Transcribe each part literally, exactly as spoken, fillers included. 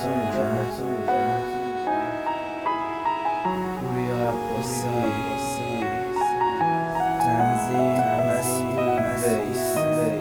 تو میگم پوریا عباسی تنظیم مسئول ویس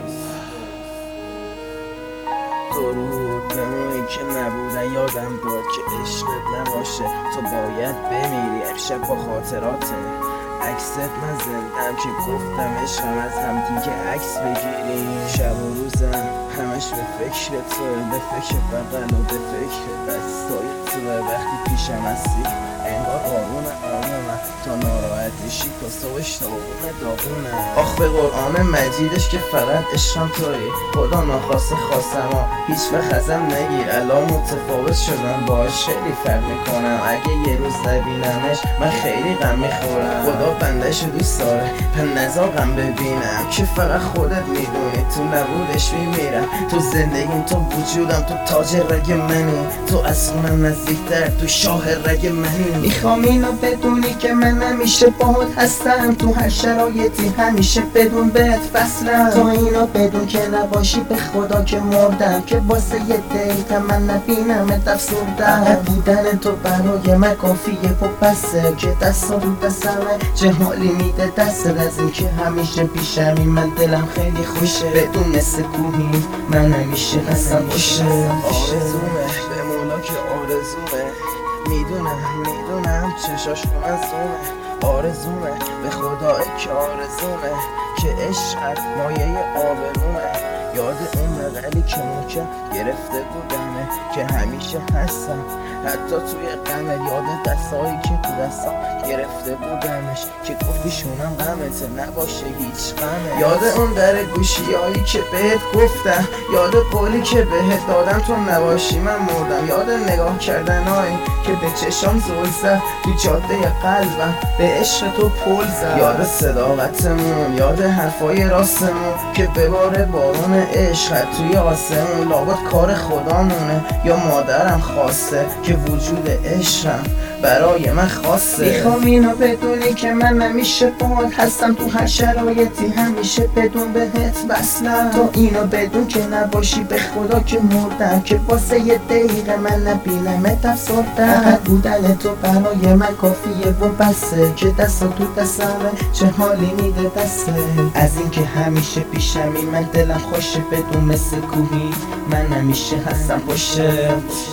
درود به اونی که نبودن یادم داد که عشقت نباشه تو باید بمیری امشب با خاطراته عکست من زندم که گفتم عشقم از هم دیگه عکس بگیریم شب و روزم همش به فکر توه به فکر بغل و به فکر دستای توه وقتی پیشم هستی انگار آروم آرومم تا ناراحتشی تا صبحش داغونه داغونه آخ به قرآن مجیدش که فقط عشقم تویی خدا ناخواسته خواستم ها هیچ وقت ازم نگیر الان متفاوت شدم باش خیلی فرق میکنم اگه یه روز نبینمش من خیلی غم میخورم خدا بندش دوست داره پن نزار غم ببینم که فقط خودت میدونی تو نبودش میمیرم تو زندگیم تو وجودم تو تاج رگ منی تو از خونم نزدیکتر تو شاه رگ منی میخوام اینو بدونی که من همیشه باهات هستم تو هر شرایطی همیشه بدون بهت فصلم تو اینو بدون که نباشی به خدا که مردم که واسه یه دیت من نبینمت افسردم بودن تو برای من کافیه و بسه که دستا رو دستمه چه حالی میده دست از این که همیشه پیشمی من دلم خیلی خوشه بدون مثل کوهی من همیشه هستم باشه آرزومه به مولا که آرزومه میدونم میدونم چشاش مظلومه آرزومه به خدا که آرزومه که عشقت مایه آبرومه یاد اون مقلی که محکم گرفته بودمه که همیشه هستم حتی توی غمه یاد دستایی که تو دستام گرفته بودمش که گفتیشونم غمته نباشه هیچ غمه یاد اون در گوشیایی که بهت گفتم یاد قولی که بهت دادم تو نباشی من مردم یاد نگاه کردنایی که به چشام زل زد تو جاده قلبم به عشق تو پل زد یاد صداقتمون یاد حرفای راستمون که بباره بارون عشق توی آسمون لابد کار خدامونه یا مادرم خواسته که وجود عشقم برای من خواسته میخوام اینو بدونی که من همیشه باهات هستم تو هر شرایطی همیشه بدون بهت وصلم تو اینو بدون که نباشی به خدا که مردم که واسه یه دقیقه من نبینمت افسردم بودن تو برای من کافیه و بسه که دستا تو دستمه چه حالی میده دسته از این که همیشه پیشمی من دلم خوشه بدون مثل کوهی من همیشه هستم باشه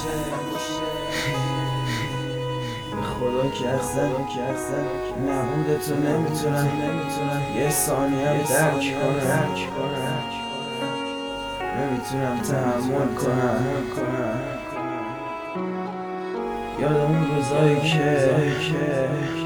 خدا که اصلا نبوده تو نمیتونم یه ثانیه هم درک کنم نمیتونم تحمل کنم یاد اون روزایی که